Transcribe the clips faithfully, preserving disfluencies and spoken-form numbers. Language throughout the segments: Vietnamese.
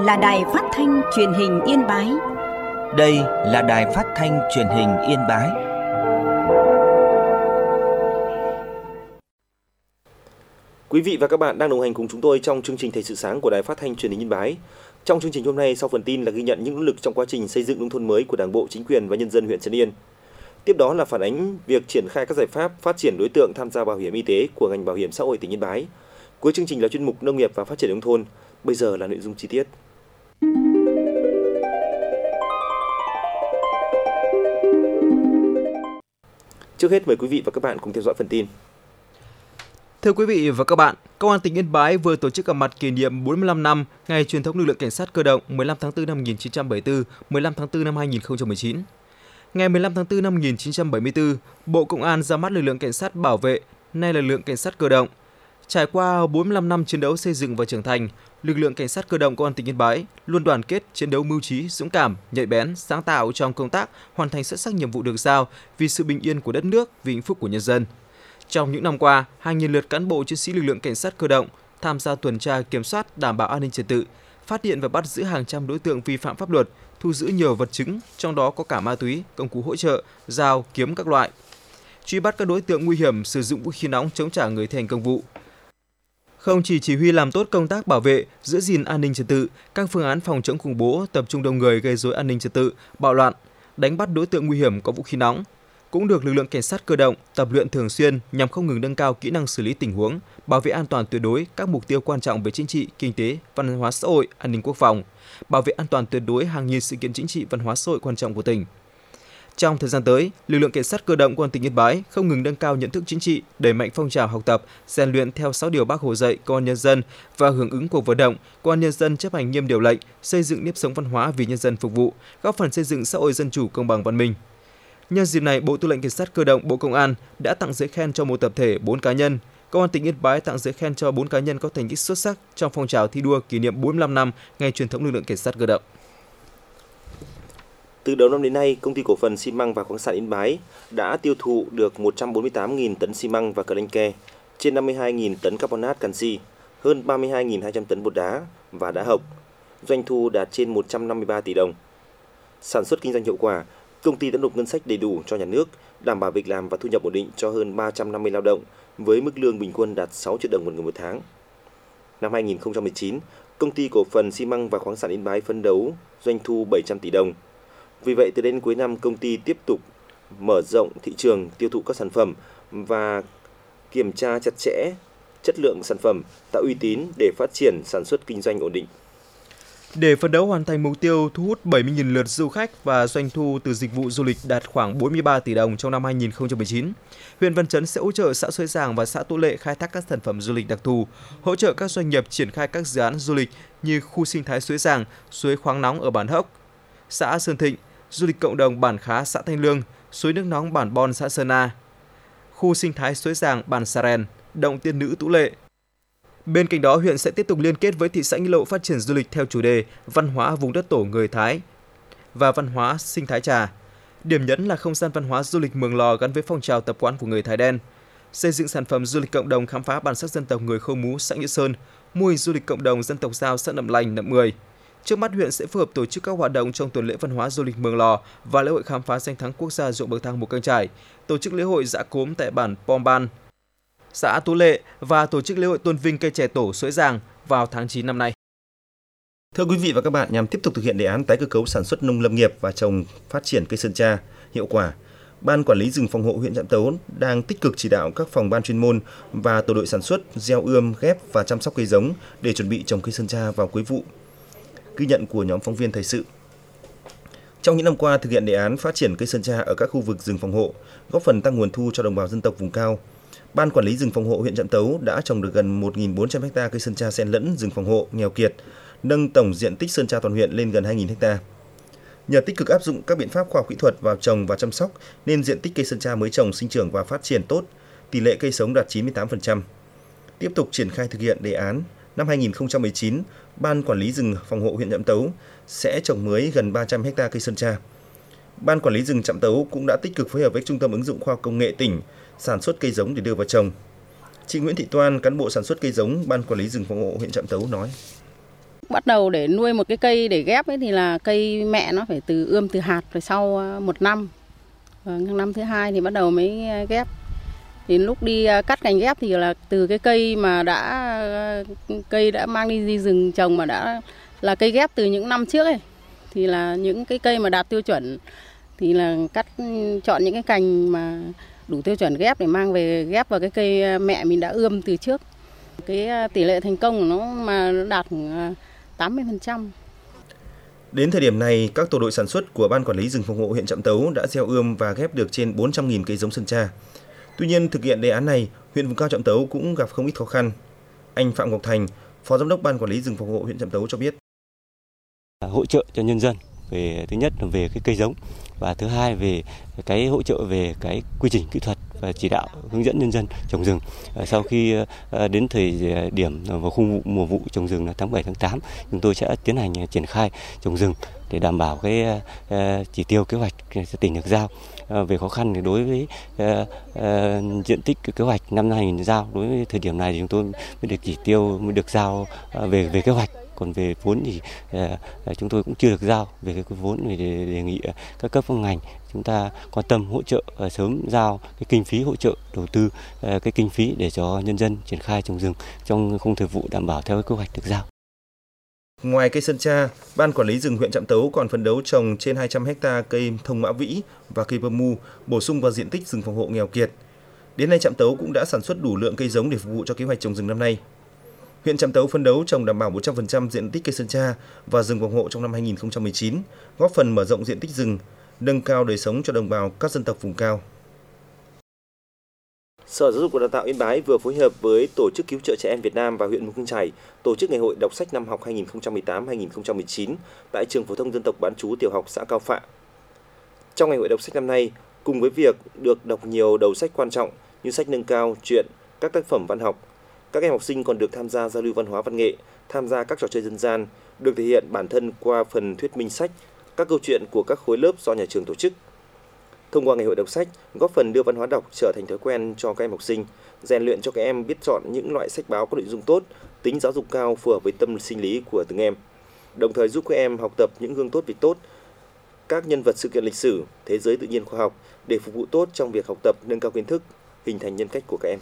là đài phát thanh truyền hình Yên Bái. Đây là đài phát thanh truyền hình Yên Bái. Quý vị và các bạn đang đồng hành cùng chúng tôi trong chương trình Thời sự sáng của đài phát thanh truyền hình Yên Bái. Trong chương trình hôm nay, sau phần tin là ghi nhận những nỗ lực trong quá trình xây dựng nông thôn mới của Đảng bộ, chính quyền và nhân dân huyện Trấn Yên. Tiếp đó là phản ánh việc triển khai các giải pháp phát triển đối tượng tham gia bảo hiểm y tế của ngành bảo hiểm xã hội tỉnh Yên Bái. Cuối chương trình là chuyên mục Nông nghiệp và Phát triển nông thôn. Bây giờ là nội dung chi tiết. Trước hết mời quý vị và các bạn cùng theo dõi phần tin. Thưa quý vị và các bạn, Công an tỉnh Yên Bái vừa tổ chức gặp mặt kỷ niệm bốn mươi lăm năm ngày truyền thống lực lượng cảnh sát cơ động mười lăm tháng tư năm một nghìn chín trăm bảy mươi tư, mười lăm tháng tư năm hai nghìn không trăm mười chín. Ngày mười lăm tháng tư năm một nghìn chín trăm bảy mươi tư, Bộ Công an ra mắt lực lượng cảnh sát bảo vệ, nay là lực lượng cảnh sát cơ động. Trải qua bốn mươi lăm năm chiến đấu xây dựng và trưởng thành, lực lượng cảnh sát cơ động Công an tỉnh Yên Bái luôn đoàn kết, chiến đấu mưu trí, dũng cảm, nhạy bén, sáng tạo trong công tác, hoàn thành xuất sắc nhiệm vụ được giao vì sự bình yên của đất nước, vì hạnh phúc của nhân dân. Trong những năm qua, hàng nghìn lượt cán bộ chiến sĩ lực lượng cảnh sát cơ động tham gia tuần tra kiểm soát đảm bảo an ninh trật tự, phát hiện và bắt giữ hàng trăm đối tượng vi phạm pháp luật, thu giữ nhiều vật chứng, trong đó có cả ma túy, công cụ hỗ trợ, dao, kiếm các loại. Truy bắt các đối tượng nguy hiểm sử dụng vũ khí nóng chống trả người thi hành công vụ. Không chỉ chỉ huy làm tốt công tác bảo vệ, giữ gìn an ninh trật tự, các phương án phòng chống khủng bố, tập trung đông người gây rối an ninh trật tự, bạo loạn, đánh bắt đối tượng nguy hiểm có vũ khí nóng cũng được lực lượng cảnh sát cơ động tập luyện thường xuyên nhằm không ngừng nâng cao kỹ năng xử lý tình huống, bảo vệ an toàn tuyệt đối các mục tiêu quan trọng về chính trị, kinh tế, văn hóa xã hội, an ninh quốc phòng, bảo vệ an toàn tuyệt đối hàng nghìn sự kiện chính trị, văn hóa xã hội quan trọng của tỉnh. Trong thời gian tới, lực lượng cảnh sát cơ động Công an tỉnh Yên Bái không ngừng nâng cao nhận thức chính trị, đẩy mạnh phong trào học tập, rèn luyện theo sáu điều Bác Hồ dạy Công an nhân dân và hưởng ứng cuộc vận động Công an nhân dân chấp hành nghiêm điều lệnh, xây dựng nếp sống văn hóa vì nhân dân phục vụ, góp phần xây dựng xã hội dân chủ, công bằng, văn minh. Nhân dịp này, Bộ Tư lệnh Cảnh sát cơ động Bộ Công an đã tặng giấy khen cho một tập thể, bốn cá nhân. Công an tỉnh Yên Bái tặng giấy khen cho bốn cá nhân có thành tích xuất sắc trong phong trào thi đua kỷ niệm bốn mươi lăm năm ngày truyền thống lực lượng cảnh sát cơ động. Từ đầu năm đến nay, Công ty cổ phần xi măng và khoáng sản Yên Bái đã tiêu thụ được một trăm bốn mươi tám nghìn tấn xi măng và clanke, trên năm mươi hai nghìn tấn carbonat canxi, hơn ba mươi hai nghìn hai trăm tấn bột đá và đá hộc. Doanh thu đạt trên một trăm năm mươi ba tỷ đồng. Sản xuất kinh doanh hiệu quả, công ty đã nộp ngân sách đầy đủ cho nhà nước, đảm bảo việc làm và thu nhập ổn định cho hơn ba trăm năm mươi lao động với mức lương bình quân đạt sáu triệu đồng một người một tháng. Năm hai nghìn không trăm mười chín, Công ty cổ phần xi măng và khoáng sản Yên Bái phấn đấu doanh thu bảy trăm tỷ đồng. Vì vậy, từ đến cuối năm, công ty tiếp tục mở rộng thị trường tiêu thụ các sản phẩm và kiểm tra chặt chẽ chất lượng sản phẩm, tạo uy tín để phát triển sản xuất kinh doanh ổn định. Để phấn đấu hoàn thành mục tiêu thu hút bảy mươi nghìn lượt du khách và doanh thu từ dịch vụ du lịch đạt khoảng bốn mươi ba tỷ đồng trong năm hai nghìn không trăm mười chín, huyện Văn Chấn sẽ hỗ trợ xã Suối Giàng và xã Tú Lệ khai thác các sản phẩm du lịch đặc thù, hỗ trợ các doanh nghiệp triển khai các dự án du lịch như khu sinh thái Suối Giàng, suối khoáng nóng ở bản Hốc, xã Sơn Thịnh, du lịch cộng đồng bản Khá xã Thanh Lương, suối nước nóng bản Bon xã Sơn A, khu sinh thái Suối Giàng bản Sa Rèn, động tiên nữ Tú Lệ. Bên cạnh đó, huyện sẽ tiếp tục liên kết với thị xã Nghi Lộ phát triển du lịch theo chủ đề văn hóa vùng đất tổ người Thái và văn hóa sinh thái trà. Điểm nhấn là không gian văn hóa du lịch Mường Lò gắn với phong trào tập quán của người Thái đen, xây dựng sản phẩm du lịch cộng đồng khám phá bản sắc dân tộc người Khơ Mú xã Nghĩa Sơn, mô hình du lịch cộng đồng dân tộc Dao xã Nậm Lành, Nậm Mười. Trước mắt, huyện sẽ phối hợp tổ chức các hoạt động trong tuần lễ văn hóa du lịch Mường Lò và lễ hội khám phá danh thắng quốc gia ruộng bậc thang Mù Căng Chải, tổ chức lễ hội dã cốm tại bản Pom Ban, xã Tú Lệ và tổ chức lễ hội tôn vinh cây chè tổ Suối Giàng vào tháng chín năm nay. Thưa quý vị và các bạn, nhằm tiếp tục thực hiện đề án tái cơ cấu sản xuất nông lâm nghiệp và trồng phát triển cây sơn tra hiệu quả, Ban Quản lý rừng phòng hộ huyện Trạm Tấu đang tích cực chỉ đạo các phòng ban chuyên môn và tổ đội sản xuất gieo ươm, ghép và chăm sóc cây giống để chuẩn bị trồng cây sơn tra vào cuối vụ. Ghi nhận của nhóm phóng viên thời sự. Trong những năm qua, thực hiện đề án phát triển cây sơn tra ở các khu vực rừng phòng hộ, góp phần tăng nguồn thu cho đồng bào dân tộc vùng cao, Ban Quản lý rừng phòng hộ huyện Trạm Tấu đã trồng được gần một nghìn bốn trăm ha cây sơn tra xen lẫn rừng phòng hộ nghèo kiệt, nâng tổng diện tích sơn tra toàn huyện lên gần hai nghìn ha. Nhờ tích cực áp dụng các biện pháp khoa học kỹ thuật vào trồng và chăm sóc nên diện tích cây sơn tra mới trồng sinh trưởng và phát triển tốt, tỷ lệ cây sống đạt chín mươi tám phần trăm. Tiếp tục triển khai thực hiện đề án, năm hai nghìn không trăm mười chín, Ban Quản lý rừng phòng hộ huyện Trạm Tấu sẽ trồng mới gần ba trăm ha cây sơn tra. Ban Quản lý rừng Trạm Tấu cũng đã tích cực phối hợp với Trung tâm ứng dụng khoa học công nghệ tỉnh sản xuất cây giống để đưa vào trồng. Chị Nguyễn Thị Toan, cán bộ sản xuất cây giống Ban Quản lý rừng phòng hộ huyện Trạm Tấu nói: bắt đầu để nuôi một cái cây để ghép ấy thì là cây mẹ nó phải từ ươm từ hạt rồi sau một năm. Năm thứ hai thì bắt đầu mới ghép. Thì lúc đi cắt cành ghép thì là từ cái cây mà đã cây đã mang đi, đi rừng trồng mà đã là cây ghép từ những năm trước ấy. Thì là những cái cây mà đạt tiêu chuẩn thì là cắt chọn những cái cành mà đủ tiêu chuẩn ghép để mang về ghép vào cái cây mẹ mình đã ươm từ trước. Cái tỷ lệ thành công của nó mà đạt tám mươi phần trăm. Đến thời điểm này, các tổ đội sản xuất của Ban Quản lý rừng phòng hộ huyện Trạm Tấu đã gieo ươm và ghép được trên bốn trăm nghìn cây giống sơn tra. Tuy nhiên, thực hiện đề án này, huyện vùng cao Trạm Tấu cũng gặp không ít khó khăn. Anh Phạm Ngọc Thành, Phó Giám đốc Ban Quản lý rừng phòng hộ huyện Trạm Tấu cho biết. Hỗ trợ cho nhân dân về thứ nhất là về cái cây giống và thứ hai về cái hỗ trợ về cái quy trình kỹ thuật và chỉ đạo hướng dẫn nhân dân trồng rừng. Sau khi đến thời điểm vào khung vụ, mùa vụ trồng rừng là tháng bảy tháng tám, chúng tôi sẽ tiến hành triển khai trồng rừng để đảm bảo cái chỉ tiêu kế hoạch tỉnh được giao. Về khó khăn thì đối với diện tích kế hoạch năm hai nghìn giao, đối với thời điểm này thì chúng tôi mới được chỉ tiêu mới được giao về về kế hoạch. Còn về vốn thì uh, chúng tôi cũng chưa được giao về cái vốn, để đề, đề nghị các cấp các ngành chúng ta quan tâm hỗ trợ uh, sớm giao cái kinh phí hỗ trợ đầu tư uh, cái kinh phí để cho nhân dân triển khai trồng rừng trong khung thời vụ đảm bảo theo cái kế hoạch được giao. Ngoài cây sơn tra, Ban Quản lý rừng huyện Trạm Tấu còn phấn đấu trồng trên hai trăm héc ta cây thông mã vĩ và cây pơ mu, bổ sung vào diện tích rừng phòng hộ nghèo kiệt. Đến nay Trạm Tấu cũng đã sản xuất đủ lượng cây giống để phục vụ cho kế hoạch trồng rừng năm nay. Huyện Trạm Tấu phấn đấu trồng đảm bảo một trăm phần trăm diện tích cây sơn tra và rừng phòng hộ trong năm hai nghìn không trăm mười chín, góp phần mở rộng diện tích rừng, nâng cao đời sống cho đồng bào các dân tộc vùng cao. Sở Giáo dục và Đào tạo Yên Bái vừa phối hợp với Tổ chức Cứu trợ Trẻ Em Việt Nam và huyện Mù Căng Chải tổ chức ngày hội đọc sách năm học hai nghìn không trăm mười tám hai nghìn không trăm mười chín tại trường phổ thông dân tộc bán trú tiểu học xã Cao Phạ. Trong ngày hội đọc sách năm nay, cùng với việc được đọc nhiều đầu sách quan trọng như sách nâng cao, truyện, các tác phẩm văn học, các em học sinh còn được tham gia giao lưu văn hóa văn nghệ, tham gia các trò chơi dân gian, được thể hiện bản thân qua phần thuyết minh sách, các câu chuyện của các khối lớp do nhà trường tổ chức. Thông qua ngày hội đọc sách, góp phần đưa văn hóa đọc trở thành thói quen cho các em học sinh, rèn luyện cho các em biết chọn những loại sách báo có nội dung tốt, tính giáo dục cao phù hợp với tâm sinh lý của từng em. Đồng thời giúp các em học tập những gương tốt việc tốt, các nhân vật sự kiện lịch sử, thế giới tự nhiên khoa học để phục vụ tốt trong việc học tập, nâng cao kiến thức, hình thành nhân cách của các em.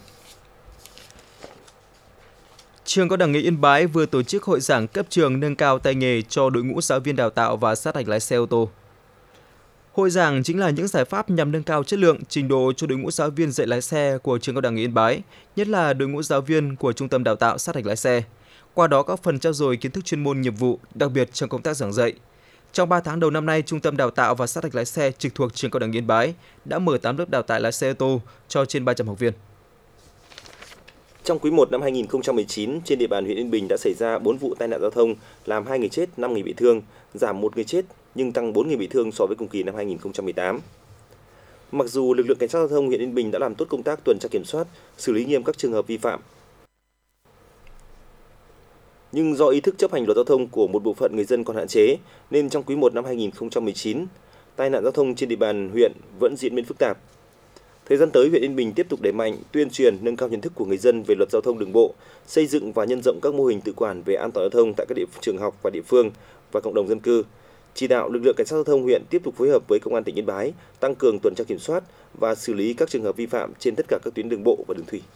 Trường Cao đẳng nghề Yên Bái vừa tổ chức hội giảng cấp trường nâng cao tay nghề cho đội ngũ giáo viên đào tạo và sát hạch lái xe ô tô. Hội giảng chính là những giải pháp nhằm nâng cao chất lượng, trình độ cho đội ngũ giáo viên dạy lái xe của Trường Cao đẳng nghề Yên Bái, nhất là đội ngũ giáo viên của Trung tâm Đào tạo sát hạch lái xe. Qua đó góp phần trau dồi kiến thức chuyên môn nghiệp vụ, đặc biệt trong công tác giảng dạy. Trong ba tháng đầu năm nay, Trung tâm Đào tạo và sát hạch lái xe trực thuộc Trường Cao đẳng nghề Yên Bái đã mở tám lớp đào tạo lái xe ô tô cho trên ba trăm học viên. Trong quý một năm hai nghìn không trăm mười chín, trên địa bàn huyện Yên Bình đã xảy ra bốn vụ tai nạn giao thông, làm hai người chết, năm người bị thương, giảm một người chết nhưng tăng bốn người bị thương so với cùng kỳ năm hai nghìn không trăm mười tám. Mặc dù lực lượng cảnh sát giao thông huyện Yên Bình đã làm tốt công tác tuần tra kiểm soát, xử lý nghiêm các trường hợp vi phạm, nhưng do ý thức chấp hành luật giao thông của một bộ phận người dân còn hạn chế, nên trong quý một năm hai nghìn không trăm mười chín, tai nạn giao thông trên địa bàn huyện vẫn diễn biến phức tạp. Thời gian tới, huyện Yên Bình tiếp tục đẩy mạnh tuyên truyền, nâng cao nhận thức của người dân về luật giao thông đường bộ, xây dựng và nhân rộng các mô hình tự quản về an toàn giao thông tại các địa trường học và địa phương và cộng đồng dân cư. Chỉ đạo lực lượng cảnh sát giao thông huyện tiếp tục phối hợp với công an tỉnh Yên Bái tăng cường tuần tra kiểm soát và xử lý các trường hợp vi phạm trên tất cả các tuyến đường bộ và đường thủy.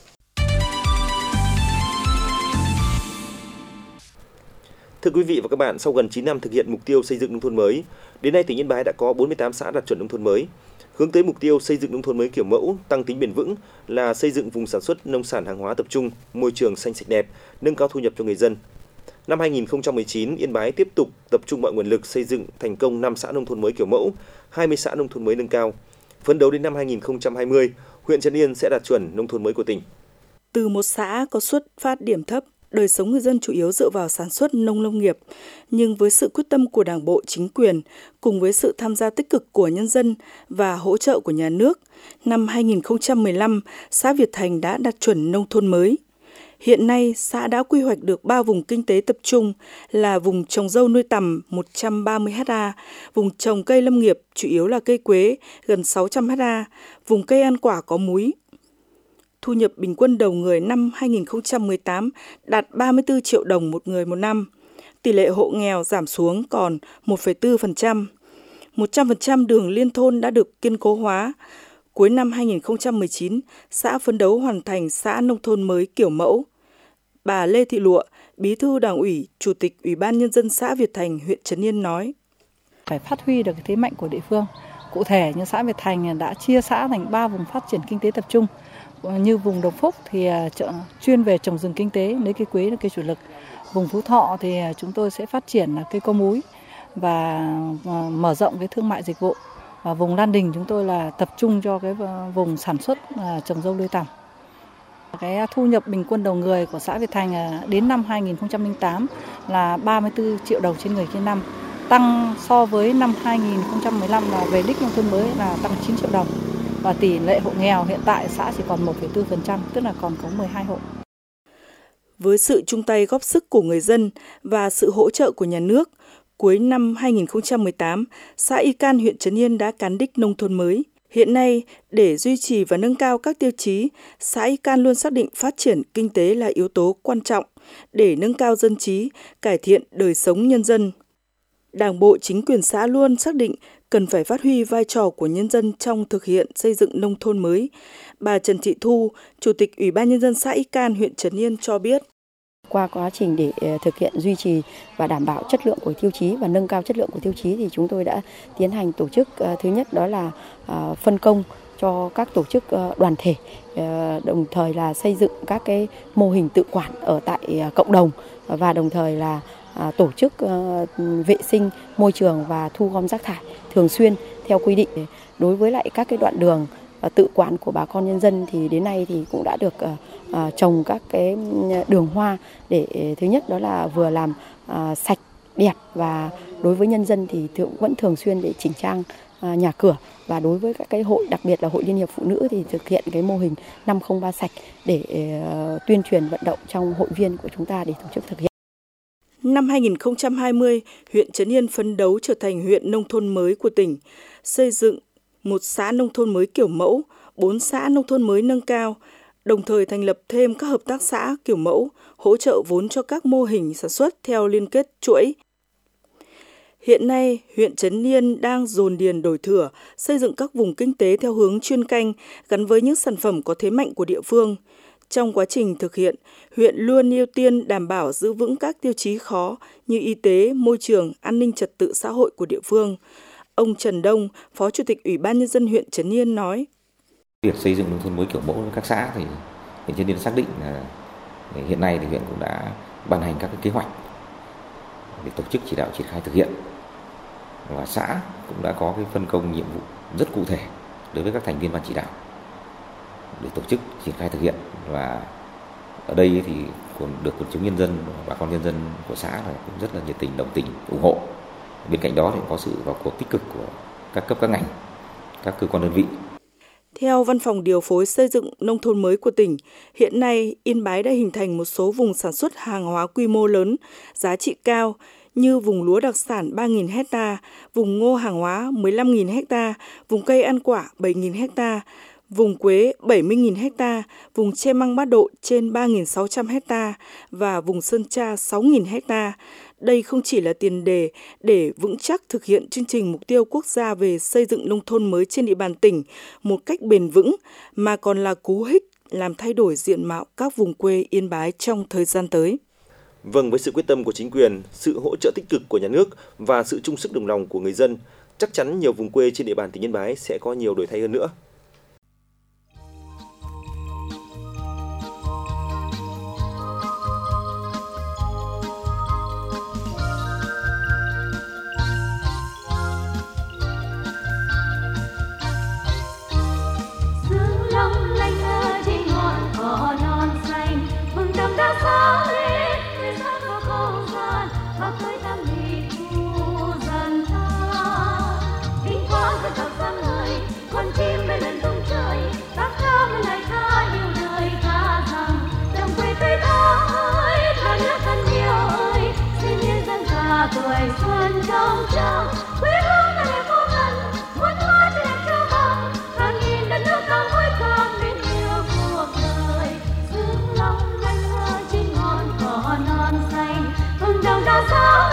Thưa quý vị và các bạn, sau gần chín năm thực hiện mục tiêu xây dựng nông thôn mới, đến nay tỉnh Yên Bái đã có bốn mươi tám xã đạt chuẩn nông thôn mới. Hướng tới mục tiêu xây dựng nông thôn mới kiểu mẫu, tăng tính bền vững là xây dựng vùng sản xuất nông sản hàng hóa tập trung, môi trường xanh sạch đẹp, nâng cao thu nhập cho người dân. Năm hai nghìn không trăm mười chín, Yên Bái tiếp tục tập trung mọi nguồn lực xây dựng thành công năm xã nông thôn mới kiểu mẫu, hai mươi xã nông thôn mới nâng cao. Phấn đấu đến năm hai nghìn không trăm hai mươi, huyện Trấn Yên sẽ đạt chuẩn nông thôn mới của tỉnh. Từ một xã có xuất phát điểm thấp, đời sống người dân chủ yếu dựa vào sản xuất nông lâm nghiệp, nhưng với sự quyết tâm của Đảng bộ, chính quyền, cùng với sự tham gia tích cực của nhân dân và hỗ trợ của nhà nước, năm hai nghìn không trăm mười lăm, xã Việt Thành đã đạt chuẩn nông thôn mới. Hiện nay, xã đã quy hoạch được ba vùng kinh tế tập trung là vùng trồng dâu nuôi tằm một trăm ba mươi héc ta, vùng trồng cây lâm nghiệp chủ yếu là cây quế gần sáu trăm héc ta, vùng cây ăn quả có múi. Thu nhập bình quân đầu người năm hai nghìn không trăm mười tám đạt ba mươi tư triệu đồng một người một năm. tỷ lệ hộ nghèo giảm xuống còn một phẩy bốn phần trăm. một trăm phần trăm đường liên thôn đã được kiên cố hóa. Cuối năm hai nghìn không trăm mười chín, xã phấn đấu hoàn thành xã nông thôn mới kiểu mẫu. Bà Lê Thị Lụa, Bí thư Đảng ủy, Chủ tịch Ủy ban Nhân dân xã Việt Thành, huyện Trấn Yên nói. Phải phát huy được thế mạnh của địa phương. Cụ thể như xã Việt Thành đã chia xã thành ba vùng phát triển kinh tế tập trung. Như vùng Đồng Phúc thì chuyên về trồng rừng kinh tế, lấy cây quế là cây chủ lực. Vùng Phú Thọ thì chúng tôi sẽ phát triển cây có múi và mở rộng cái thương mại dịch vụ. Và vùng Lan Đình chúng tôi là tập trung cho cái vùng sản xuất trồng dâu nuôi tằm. Cái thu nhập bình quân đầu người của xã Việt Thành đến năm hai nghìn không trăm lẻ tám là ba mươi tư triệu đồng trên người trên năm, tăng so với năm hai nghìn không trăm mười lăm là về đích nông thôn mới là tăng chín triệu đồng. Và tỷ lệ hộ nghèo hiện tại xã chỉ còn một phẩy bốn phần trăm, tức là còn có mười hai hộ. Với sự chung tay góp sức của người dân và sự hỗ trợ của nhà nước, cuối năm hai nghìn không trăm mười tám, xã Y Can, huyện Trấn Yên đã cán đích nông thôn mới. Hiện nay, để duy trì và nâng cao các tiêu chí, xã Y Can luôn xác định phát triển kinh tế là yếu tố quan trọng để nâng cao dân trí, cải thiện đời sống nhân dân. Đảng bộ chính quyền xã luôn xác định cần phải phát huy vai trò của nhân dân trong thực hiện xây dựng nông thôn mới. Bà Trần Thị Thu, Chủ tịch Ủy ban Nhân dân xã Y Can, huyện Trấn Yên cho biết. Qua quá trình để thực hiện duy trì và đảm bảo chất lượng của tiêu chí và nâng cao chất lượng của tiêu chí thì chúng tôi đã tiến hành tổ chức, thứ nhất đó là phân công cho các tổ chức đoàn thể, đồng thời là xây dựng các cái mô hình tự quản ở tại cộng đồng và đồng thời là tổ chức vệ sinh môi trường và thu gom rác thải thường xuyên theo quy định. Đối với lại các cái đoạn đường tự quản của bà con nhân dân thì đến nay thì cũng đã được uh, trồng các cái đường hoa để thứ nhất đó là vừa làm uh, sạch đẹp và đối với nhân dân thì thường, vẫn thường xuyên để chỉnh trang uh, nhà cửa, và đối với các cái hội, đặc biệt là hội Liên hiệp Phụ nữ thì thực hiện cái mô hình năm không ba sạch để uh, tuyên truyền vận động trong hội viên của chúng ta để tổ chức thực hiện. Năm hai nghìn không trăm hai mươi, huyện Trấn Yên phấn đấu trở thành huyện nông thôn mới của tỉnh, xây dựng một xã nông thôn mới kiểu mẫu, bốn xã nông thôn mới nâng cao, đồng thời thành lập thêm các hợp tác xã kiểu mẫu, hỗ trợ vốn cho các mô hình sản xuất theo liên kết chuỗi. Hiện nay, huyện Trấn Yên đang dồn điền đổi thửa, xây dựng các vùng kinh tế theo hướng chuyên canh gắn với những sản phẩm có thế mạnh của địa phương. Trong quá trình thực hiện, huyện luôn ưu tiên đảm bảo giữ vững các tiêu chí khó như y tế, môi trường, an ninh trật tự xã hội của địa phương. Ông Trần Đông, Phó Chủ tịch Ủy ban Nhân dân huyện Trấn Yên nói. Việc xây dựng nông thôn mới kiểu mẫu với các xã thì huyện Trấn Yên xác định là hiện nay thì huyện cũng đã ban hành các cái kế hoạch để tổ chức chỉ đạo triển khai thực hiện. Và xã cũng đã có cái phân công nhiệm vụ rất cụ thể đối với các thành viên ban chỉ đạo để tổ chức triển khai thực hiện, và ở đây thì còn được quần chúng nhân dân, bà con nhân dân của xã là cũng rất là nhiệt tình, đồng tình, ủng hộ. Bên cạnh đó thì có sự vào cuộc tích cực của các cấp các ngành, các cơ quan đơn vị. Theo Văn phòng Điều phối Xây dựng Nông thôn mới của tỉnh, hiện nay Yên Bái đã hình thành một số vùng sản xuất hàng hóa quy mô lớn, giá trị cao như vùng lúa đặc sản ba nghìn héc ta, vùng ngô hàng hóa mười lăm nghìn héc ta, vùng cây ăn quả bảy nghìn héc ta, vùng quế bảy mươi nghìn héc ta, vùng tre măng Bát Độ trên ba nghìn sáu trăm héc ta và vùng sơn tra sáu nghìn héc ta. Đây không chỉ là tiền đề để vững chắc thực hiện chương trình mục tiêu quốc gia về xây dựng nông thôn mới trên địa bàn tỉnh một cách bền vững, mà còn là cú hích làm thay đổi diện mạo các vùng quê Yên Bái trong thời gian tới. Vâng, với sự quyết tâm của chính quyền, sự hỗ trợ tích cực của nhà nước và sự chung sức đồng lòng của người dân, chắc chắn nhiều vùng quê trên địa bàn tỉnh Yên Bái sẽ có nhiều đổi thay hơn nữa. tuổi xuân trong trao quê hương ta đẹp vô ngần, muôn hoa tươi đẹp trao bằng, hàng nghìn đất nước cao vui con mến yêu cuộc đời. Dương long lanh lơ trên ngọn cỏ non xanh, hừng đồng đào sao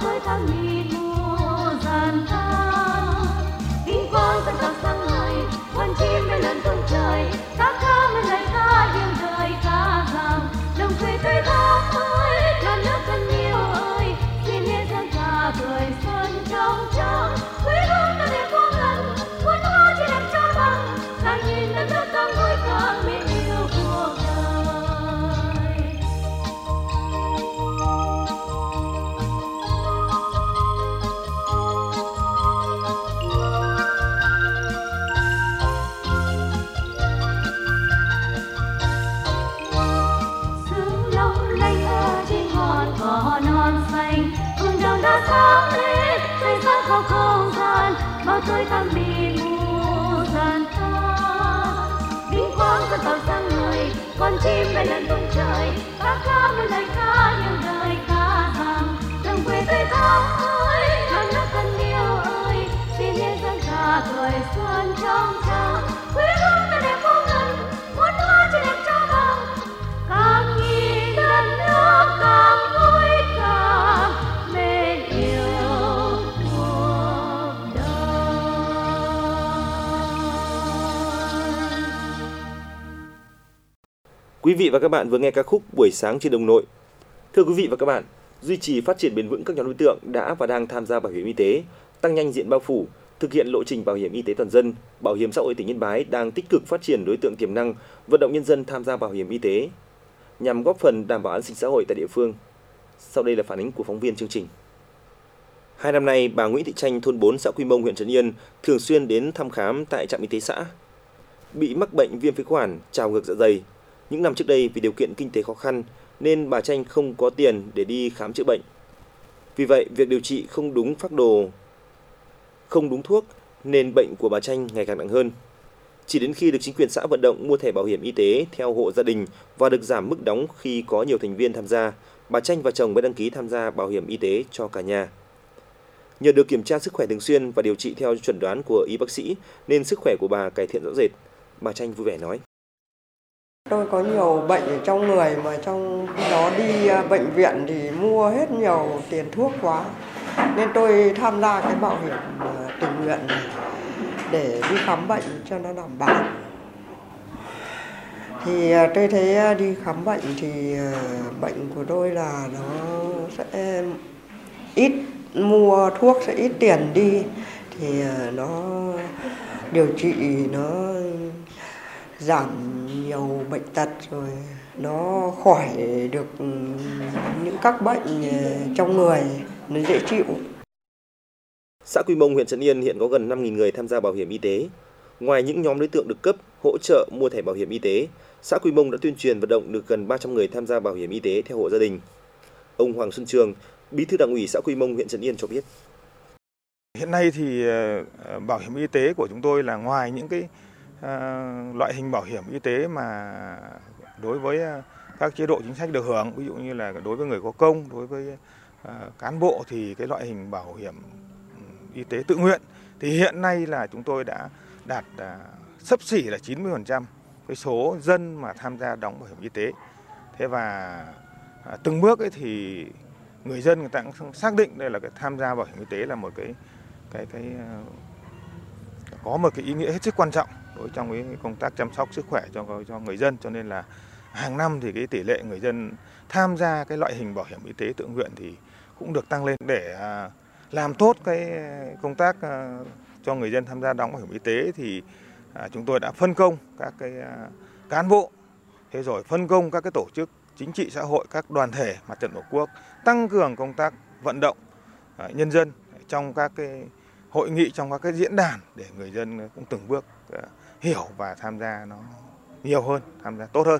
tươi thắm mịt mù dàn ta. Vinh quang dân tộc sáng ngời, con chim bay lên phương trời, ca ca lên lời ca yêu đời ca rằng đồng quê tươi thắm ơi, non nước thân yêu ơi, xin nghe dân ca tuổi xuân trong trắng, quê hương ta đẹp vô ngần, muôn hoa trên đẹp cho bằng, càng nhìn đất nước càng vui càng mến yêu cuộc đời. Sáng lên, tay sáng khắp không gian, bao tôi thắm mịt mù dàn ta. Vinh quang dân tộc sáng ngời, con chim bay lên tung trời, ca ca lên lời ca yêu đời ca rằng đồng quê tươi thắm ơi, non nước thân yêu ơi, xin nghe dân ca tuổi xuân trong trắng, quê hương ta đẹp vô ngần, muôn hoa trên đẹp cho bằng, càng nhìn đất nước càng vui càng mến yêu cuộc đời. Quý vị và các bạn vừa nghe ca khúc Buổi sáng trên đồng nội. Thưa quý vị và các bạn, duy trì phát triển bền vững các nhóm đối tượng đã và đang tham gia bảo hiểm y tế, tăng nhanh diện bao phủ, thực hiện lộ trình bảo hiểm y tế toàn dân, Bảo hiểm xã hội tỉnh Yên Bái đang tích cực phát triển đối tượng tiềm năng, vận động nhân dân tham gia bảo hiểm y tế nhằm góp phần đảm bảo an sinh xã hội tại địa phương. Sau đây là phản ánh của phóng viên chương trình. Hai năm nay, bà Nguyễn Thị Tranh, thôn bốn, xã Quy Mông, huyện Trấn Yên thường xuyên đến thăm khám tại trạm y tế xã. Bị mắc bệnh viêm phế quản, trào ngược dạ dày. Những năm trước đây vì điều kiện kinh tế khó khăn nên bà Tranh không có tiền để đi khám chữa bệnh. Vì vậy, việc điều trị không đúng phác đồ, không đúng thuốc nên bệnh của bà Tranh ngày càng nặng hơn. Chỉ đến khi được chính quyền xã vận động mua thẻ bảo hiểm y tế theo hộ gia đình và được giảm mức đóng khi có nhiều thành viên tham gia, bà Tranh và chồng mới đăng ký tham gia bảo hiểm y tế cho cả nhà. Nhờ được kiểm tra sức khỏe thường xuyên và điều trị theo chuẩn đoán của y bác sĩ nên sức khỏe của bà cải thiện rõ rệt. Bà Tranh vui vẻ nói. Tôi có nhiều bệnh ở trong người mà trong khi đó đi bệnh viện thì mua hết nhiều tiền thuốc quá. Nên tôi tham gia cái bảo hiểm tình nguyện này để đi khám bệnh cho nó đảm bảo. Thì tôi thấy đi khám bệnh thì bệnh của tôi là nó sẽ ít mua thuốc, sẽ ít tiền đi. Thì nó điều trị nó giảm nhiều bệnh tật rồi nó khỏi được những các bệnh trong người, nó dễ chịu. Xã Quy Mông, huyện Trấn Yên hiện có gần năm nghìn người tham gia bảo hiểm y tế. Ngoài những nhóm đối tượng được cấp hỗ trợ mua thẻ bảo hiểm y tế, xã Quy Mông đã tuyên truyền vận động được gần ba trăm người tham gia bảo hiểm y tế theo hộ gia đình. Ông Hoàng Xuân Trường, Bí thư Đảng ủy xã Quy Mông, huyện Trấn Yên cho biết. Hiện nay thì bảo hiểm y tế của chúng tôi là ngoài những cái uh, loại hình bảo hiểm y tế mà đối với các chế độ chính sách được hưởng, ví dụ như là đối với người có công, đối với uh, cán bộ thì cái loại hình bảo hiểm y tế tự nguyện thì hiện nay là chúng tôi đã đạt uh, xấp xỉ là chín mươi phần trăm cái số dân mà tham gia đóng bảo hiểm y tế. Thế và uh, từng bước ấy thì người dân người ta cũng xác định đây là cái tham gia bảo hiểm y tế là một cái cái cái uh, có một cái ý nghĩa hết sức quan trọng đối trong cái công tác chăm sóc sức khỏe cho cho người dân, cho nên là hàng năm thì cái tỷ lệ người dân tham gia cái loại hình bảo hiểm y tế tự nguyện thì cũng được tăng lên. Để uh, làm tốt cái công tác uh, cho người dân tham gia đóng bảo hiểm y tế thì uh, chúng tôi đã phân công các cái uh, cán bộ, thế rồi phân công các cái tổ chức chính trị xã hội, các đoàn thể mặt trận tổ quốc tăng cường công tác vận động uh, nhân dân trong các cái hội nghị, trong các cái diễn đàn để người dân cũng từng bước uh, hiểu và tham gia nó nhiều hơn, tham gia tốt hơn.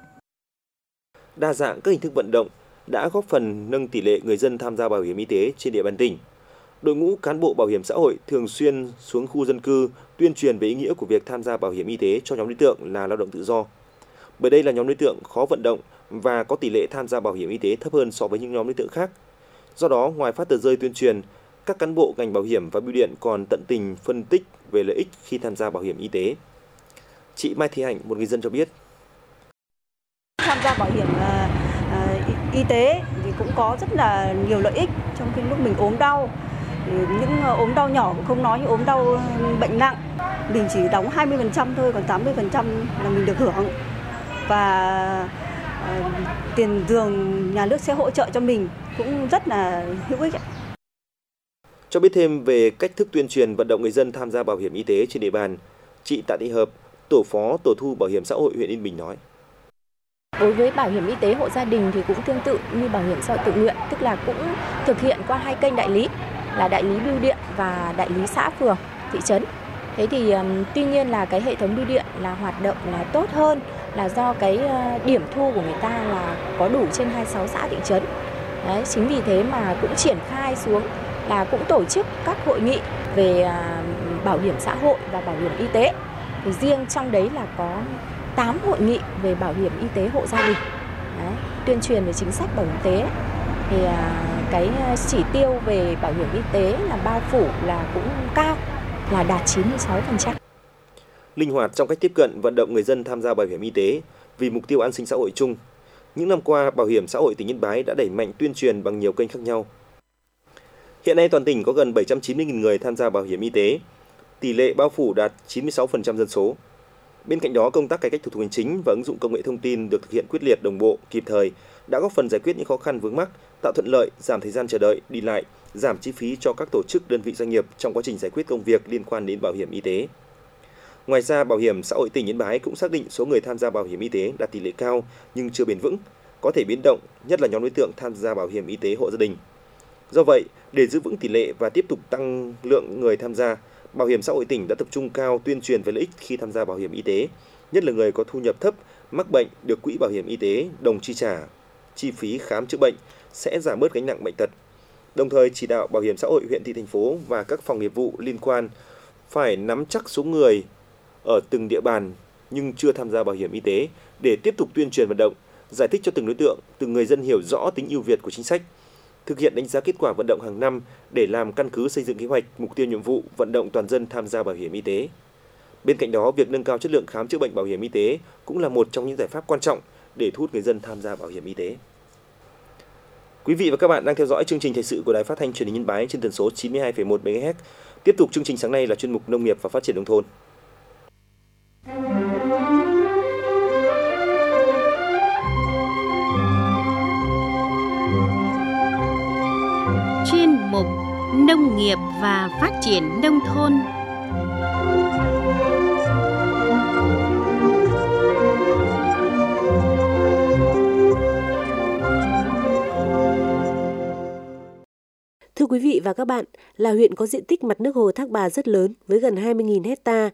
Đa dạng các hình thức vận động đã góp phần nâng tỷ lệ người dân tham gia bảo hiểm y tế trên địa bàn tỉnh. Đội ngũ cán bộ bảo hiểm xã hội thường xuyên xuống khu dân cư tuyên truyền về ý nghĩa của việc tham gia bảo hiểm y tế cho nhóm đối tượng là lao động tự do. Bởi đây là nhóm đối tượng khó vận động và có tỷ lệ tham gia bảo hiểm y tế thấp hơn so với những nhóm đối tượng khác. Do đó, ngoài phát tờ rơi tuyên truyền, các cán bộ ngành bảo hiểm và bưu điện còn tận tình phân tích về lợi ích khi tham gia bảo hiểm y tế. Chị Mai Thị Hạnh, một người dân cho biết. Tham gia bảo hiểm uh, y tế thì cũng có rất là nhiều lợi ích trong khi lúc mình ốm đau. Những ốm đau nhỏ cũng không nói, những ốm đau bệnh nặng mình chỉ đóng hai mươi phần trăm thôi, còn tám mươi phần trăm là mình được hưởng. Và uh, tiền giường nhà nước sẽ hỗ trợ cho mình cũng rất là hữu ích. Cho biết thêm về cách thức tuyên truyền vận động người dân tham gia bảo hiểm y tế trên địa bàn, chị Tạ Thị Hợp, tổ phó tổ thu bảo hiểm xã hội huyện Yên Bình nói. Đối với bảo hiểm y tế hộ gia đình thì cũng tương tự như bảo hiểm xã hội tự nguyện, tức là cũng thực hiện qua hai kênh đại lý là đại lý bưu điện và đại lý xã phường, thị trấn. Thế thì um, tuy nhiên là cái hệ thống bưu điện là hoạt động là tốt hơn là do cái uh, điểm thu của người ta là có đủ trên hai mươi sáu xã thị trấn. Đấy, chính vì thế mà cũng triển khai xuống là cũng tổ chức các hội nghị về uh, bảo hiểm xã hội và bảo hiểm y tế. Thì riêng trong đấy là có tám hội nghị về bảo hiểm y tế hộ gia đình. Đấy, tuyên truyền về chính sách bảo hiểm y tế. Thì uh, cái chỉ tiêu về bảo hiểm y tế là bao phủ là cũng cao, là đạt chín mươi sáu phần trăm. Linh hoạt trong cách tiếp cận vận động người dân tham gia bảo hiểm y tế vì mục tiêu an sinh xã hội chung. Những năm qua, Bảo hiểm xã hội tỉnh Yên Bái đã đẩy mạnh tuyên truyền bằng nhiều kênh khác nhau. Hiện nay toàn tỉnh có gần bảy trăm chín mươi nghìn người tham gia bảo hiểm y tế, tỷ lệ bao phủ đạt chín mươi sáu phần trăm dân số. Bên cạnh đó, công tác cải cách thủ tục hành chính và ứng dụng công nghệ thông tin được thực hiện quyết liệt, đồng bộ, kịp thời, đã góp phần giải quyết những khó khăn vướng mắc, tạo thuận lợi, giảm thời gian chờ đợi, đi lại, giảm chi phí cho các tổ chức, đơn vị doanh nghiệp trong quá trình giải quyết công việc liên quan đến bảo hiểm y tế. Ngoài ra, Bảo hiểm xã hội tỉnh Yên Bái cũng xác định số người tham gia bảo hiểm y tế đạt tỷ lệ cao nhưng chưa bền vững, có thể biến động, nhất là nhóm đối tượng tham gia bảo hiểm y tế hộ gia đình. Do vậy, để giữ vững tỷ lệ và tiếp tục tăng lượng người tham gia, Bảo hiểm xã hội tỉnh đã tập trung cao tuyên truyền về lợi ích khi tham gia bảo hiểm y tế, nhất là người có thu nhập thấp, mắc bệnh được quỹ bảo hiểm y tế đồng chi trả chi phí khám chữa bệnh sẽ giảm bớt gánh nặng bệnh tật. Đồng thời chỉ đạo Bảo hiểm xã hội huyện, thị, thành phố và các phòng nghiệp vụ liên quan phải nắm chắc số người ở từng địa bàn nhưng chưa tham gia bảo hiểm y tế để tiếp tục tuyên truyền vận động, giải thích cho từng đối tượng, từng người dân hiểu rõ tính ưu việt của chính sách, thực hiện đánh giá kết quả vận động hàng năm để làm căn cứ xây dựng kế hoạch, mục tiêu, nhiệm vụ vận động toàn dân tham gia bảo hiểm y tế. Bên cạnh đó, việc nâng cao chất lượng khám chữa bệnh bảo hiểm y tế cũng là một trong những giải pháp quan trọng để thu hút người dân tham gia bảo hiểm y tế. Quý vị và các bạn đang theo dõi chương trình thời sự của Đài Phát thanh Truyền hình Yên Bái trên tần số chín mươi hai phẩy một mê ga héc. Tiếp tục chương trình sáng nay là chuyên mục Nông nghiệp và Phát triển nông thôn. Chuyên mục Nông nghiệp và Phát triển nông thôn. Thưa quý vị và các bạn, là huyện có diện tích mặt nước hồ Thác Bà rất lớn với gần hai mươi nghìn hecta.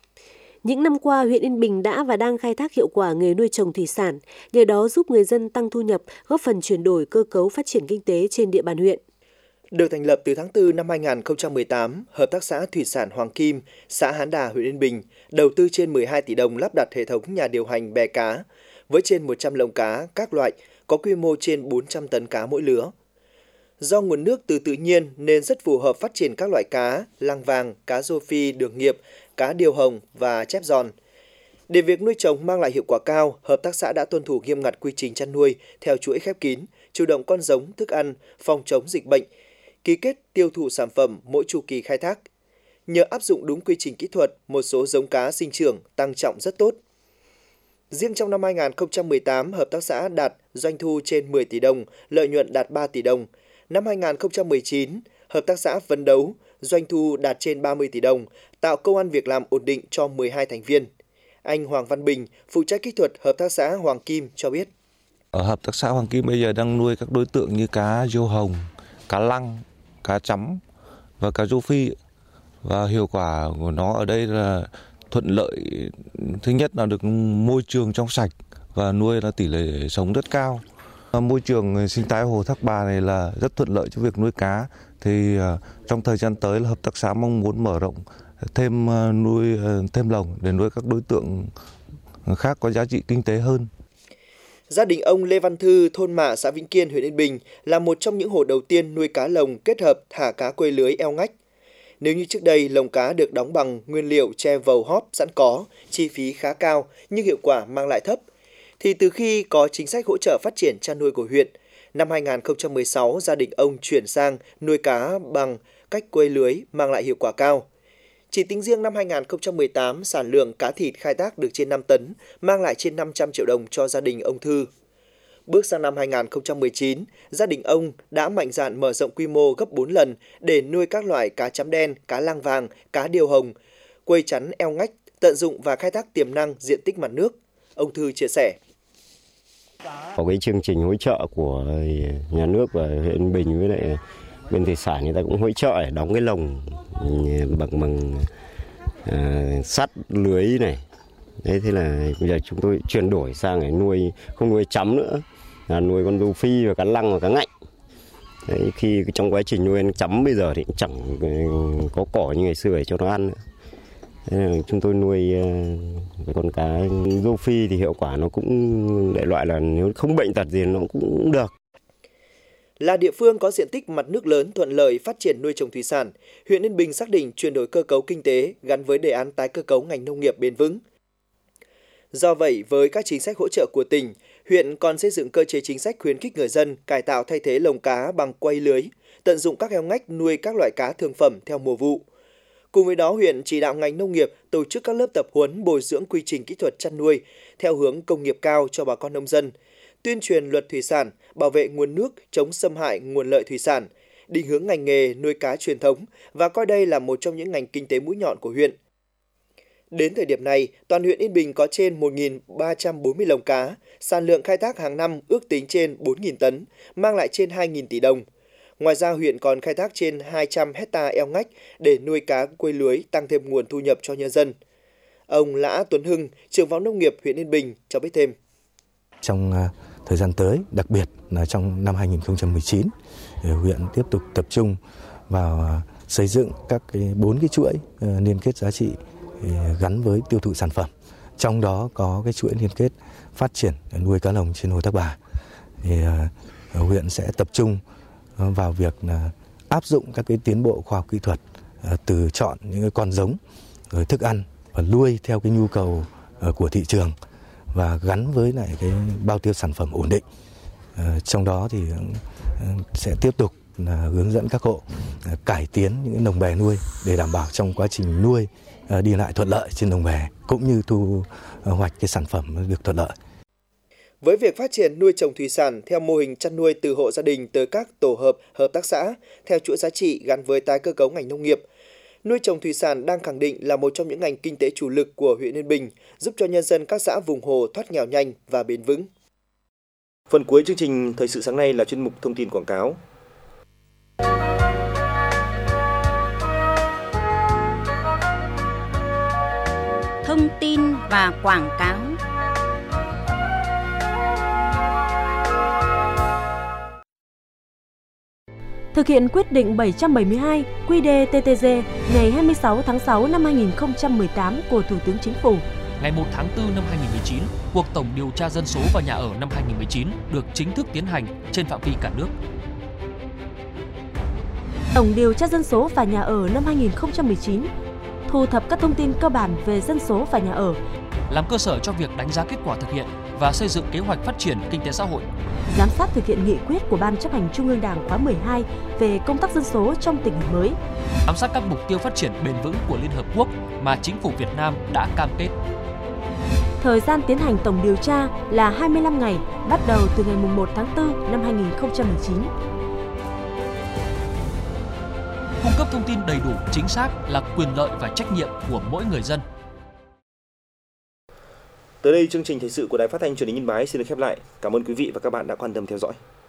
Những năm qua, huyện Yên Bình đã và đang khai thác hiệu quả nghề nuôi trồng thủy sản, nhờ đó giúp người dân tăng thu nhập, góp phần chuyển đổi cơ cấu phát triển kinh tế trên địa bàn huyện. Được thành lập từ tháng tư năm hai nghìn không trăm mười tám, Hợp tác xã Thủy sản Hoàng Kim, xã Hán Đà, huyện Yên Bình đầu tư trên mười hai tỷ đồng lắp đặt hệ thống nhà điều hành bè cá với trên một trăm lồng cá các loại, có quy mô trên bốn trăm tấn cá mỗi lứa. Do nguồn nước từ tự nhiên nên rất phù hợp phát triển các loại cá, lang vàng, cá rô phi, đường nghiệp, cá điều hồng và chép giòn. Để việc nuôi trồng mang lại hiệu quả cao, hợp tác xã đã tuân thủ nghiêm ngặt quy trình chăn nuôi theo chuỗi khép kín, chủ động con giống, thức ăn, phòng chống dịch bệnh, ký kết tiêu thụ sản phẩm mỗi chu kỳ khai thác. Nhờ áp dụng đúng quy trình kỹ thuật, một số giống cá sinh trưởng tăng trọng rất tốt. Riêng trong năm hai nghìn không trăm mười tám, hợp tác xã đạt doanh thu trên mười tỷ đồng, lợi nhuận đạt ba tỷ đồng. Năm hai nghìn không trăm mười chín, hợp tác xã phấn đấu doanh thu đạt trên ba mươi tỷ đồng, tạo công ăn việc làm ổn định cho mười hai thành viên. Anh Hoàng Văn Bình, phụ trách kỹ thuật hợp tác xã Hoàng Kim cho biết. Ở hợp tác xã Hoàng Kim bây giờ đang nuôi các đối tượng như cá riêu hồng, cá lăng, cá chấm và cá rô phi. Và hiệu quả của nó ở đây là thuận lợi. Thứ nhất là được môi trường trong sạch và nuôi là tỷ lệ sống rất cao. Môi trường sinh thái hồ Thác Bà này là rất thuận lợi cho việc nuôi cá. Thì trong thời gian tới là hợp tác xã mong muốn mở rộng thêm nuôi thêm lồng để nuôi các đối tượng khác có giá trị kinh tế hơn. Gia đình ông Lê Văn Thư, thôn Mạ, xã Vĩnh Kiên, huyện Yên Bình là một trong những hộ đầu tiên nuôi cá lồng kết hợp thả cá quây lưới eo ngách. Nếu như trước đây lồng cá được đóng bằng nguyên liệu tre vầu hóp sẵn có, chi phí khá cao nhưng hiệu quả mang lại thấp, thì từ khi có chính sách hỗ trợ phát triển chăn nuôi của huyện, Năm hai nghìn không trăm mười sáu, gia đình ông chuyển sang nuôi cá bằng cách quây lưới mang lại hiệu quả cao. Chỉ tính riêng năm hai nghìn không trăm mười tám, sản lượng cá thịt khai thác được trên năm tấn, mang lại trên năm trăm triệu đồng cho gia đình ông Thư. Bước sang năm hai nghìn không trăm mười chín, gia đình ông đã mạnh dạn mở rộng quy mô gấp bốn lần để nuôi các loại cá chấm đen, cá lang vàng, cá điêu hồng, quây chắn eo ngách, tận dụng và khai thác tiềm năng diện tích mặt nước. Ông Thư chia sẻ. Có cái chương trình hỗ trợ của nhà nước và huyện Bình với lại bên thủy sản, người ta cũng hỗ trợ để đóng cái lồng bằng bằng à, sắt lưới này. Đấy, thế là bây giờ chúng tôi chuyển đổi sang để nuôi không nuôi chấm nữa, là nuôi con rô phi và cá lăng và cá ngạnh. Đấy, khi trong quá trình nuôi chấm bây giờ thì cũng chẳng có cỏ như ngày xưa để cho nó ăn nữa. Thế là chúng tôi nuôi cái con cá rô phi thì hiệu quả nó cũng đại loại là nếu không bệnh tật gì nó cũng được. Là địa phương có diện tích mặt nước lớn thuận lợi phát triển nuôi trồng thủy sản, huyện Yên Bình xác định chuyển đổi cơ cấu kinh tế gắn với đề án tái cơ cấu ngành nông nghiệp bền vững. Do vậy, với các chính sách hỗ trợ của tỉnh, huyện còn xây dựng cơ chế chính sách khuyến khích người dân cải tạo thay thế lồng cá bằng quây lưới, tận dụng các eo ngách nuôi các loại cá thương phẩm theo mùa vụ. Cùng với đó, huyện chỉ đạo ngành nông nghiệp tổ chức các lớp tập huấn bồi dưỡng quy trình kỹ thuật chăn nuôi theo hướng công nghiệp cao cho bà con nông dân, tuyên truyền luật thủy sản, bảo vệ nguồn nước, chống xâm hại nguồn lợi thủy sản, định hướng ngành nghề nuôi cá truyền thống và coi đây là một trong những ngành kinh tế mũi nhọn của huyện. Đến thời điểm này, toàn huyện Yên Bình có trên một nghìn ba trăm bốn mươi lồng cá, sản lượng khai thác hàng năm ước tính trên bốn nghìn tấn, mang lại trên hai nghìn tỷ đồng. Ngoài ra, huyện còn khai thác trên hai trăm hecta eo ngách để nuôi cá quây lưới, tăng thêm nguồn thu nhập cho nhân dân. Ông Lã Tuấn Hưng, trưởng phòng nông nghiệp huyện Yên Bình cho biết thêm. Trong thời gian tới, đặc biệt là trong năm hai nghìn không trăm mười chín, huyện tiếp tục tập trung vào xây dựng các cái bốn cái chuỗi liên kết giá trị gắn với tiêu thụ sản phẩm. Trong đó có cái chuỗi liên kết phát triển nuôi cá lồng trên hồ Thác Bà. Thì huyện sẽ tập trung vào việc là áp dụng các cái tiến bộ khoa học kỹ thuật, từ chọn những cái con giống, rồi thức ăn và nuôi theo cái nhu cầu của thị trường và gắn với lại cái bao tiêu sản phẩm ổn định. Trong đó thì sẽ tiếp tục là hướng dẫn các hộ cải tiến những lồng bè nuôi để đảm bảo trong quá trình nuôi đi lại thuận lợi trên lồng bè cũng như thu hoạch cái sản phẩm được thuận lợi. Với việc phát triển nuôi trồng thủy sản theo mô hình chăn nuôi từ hộ gia đình tới các tổ hợp, hợp tác xã theo chuỗi giá trị gắn với tái cơ cấu ngành nông nghiệp, nuôi trồng thủy sản đang khẳng định là một trong những ngành kinh tế chủ lực của huyện Yên Bình, giúp cho nhân dân các xã vùng hồ thoát nghèo nhanh và bền vững. Phần cuối chương trình Thời sự sáng nay là chuyên mục thông tin quảng cáo. Thông tin và quảng cáo. Thực hiện quyết định bảy trăm bảy mươi hai quy đê tê tê giê ngày hai mươi sáu tháng sáu năm hai nghìn không trăm mười tám của Thủ tướng Chính phủ. Ngày một tháng tư năm hai nghìn không trăm mười chín, cuộc tổng điều tra dân số và nhà ở năm hai nghìn không trăm mười chín được chính thức tiến hành trên phạm vi cả nước. Tổng điều tra dân số và nhà ở năm hai nghìn không trăm mười chín thu thập các thông tin cơ bản về dân số và nhà ở, làm cơ sở cho việc đánh giá kết quả thực hiện và xây dựng kế hoạch phát triển kinh tế xã hội, giám sát thực hiện nghị quyết của Ban Chấp hành Trung ương Đảng khóa mười hai về công tác dân số trong tình hình mới, bám sát các mục tiêu phát triển bền vững của Liên Hợp Quốc mà Chính phủ Việt Nam đã cam kết. Thời gian tiến hành tổng điều tra là hai mươi lăm ngày, bắt đầu từ ngày mùng một tháng tư năm hai nghìn không trăm mười chín. Cung cấp thông tin đầy đủ, chính xác là quyền lợi và trách nhiệm của mỗi người dân. Tới đây chương trình thời sự của Đài Phát thanh Truyền hình Yên Bái xin được khép lại. Cảm ơn quý vị và các bạn đã quan tâm theo dõi.